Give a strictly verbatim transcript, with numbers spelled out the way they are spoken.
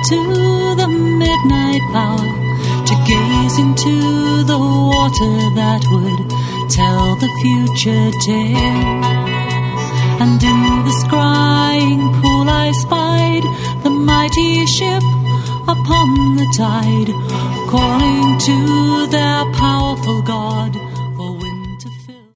to the midnight power, to gaze into the water that would tell the future day. And in the scrying pool I spied the mighty ship upon the tide, calling to their powerful God.